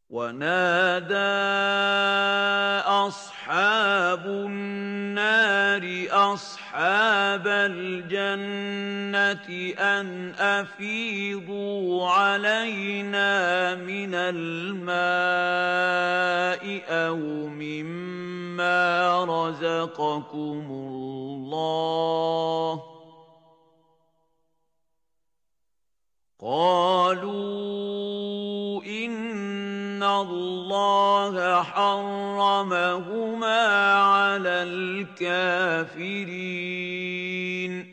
وَنَادَىٰ أَصْحَابُ النَّارِ أَصْحَابَ الْجَنَّةِ أَنْ أَفِيضُوا عَلَيْنَا مِنَ الْمَاءِ أَوْ مِمَّا رَزَقَكُمُ اللَّهُ ۚ قَالُوا إِنَّ اللَّهَ حَرَّمَهُمَا عَلَى الْكَافِرِينَ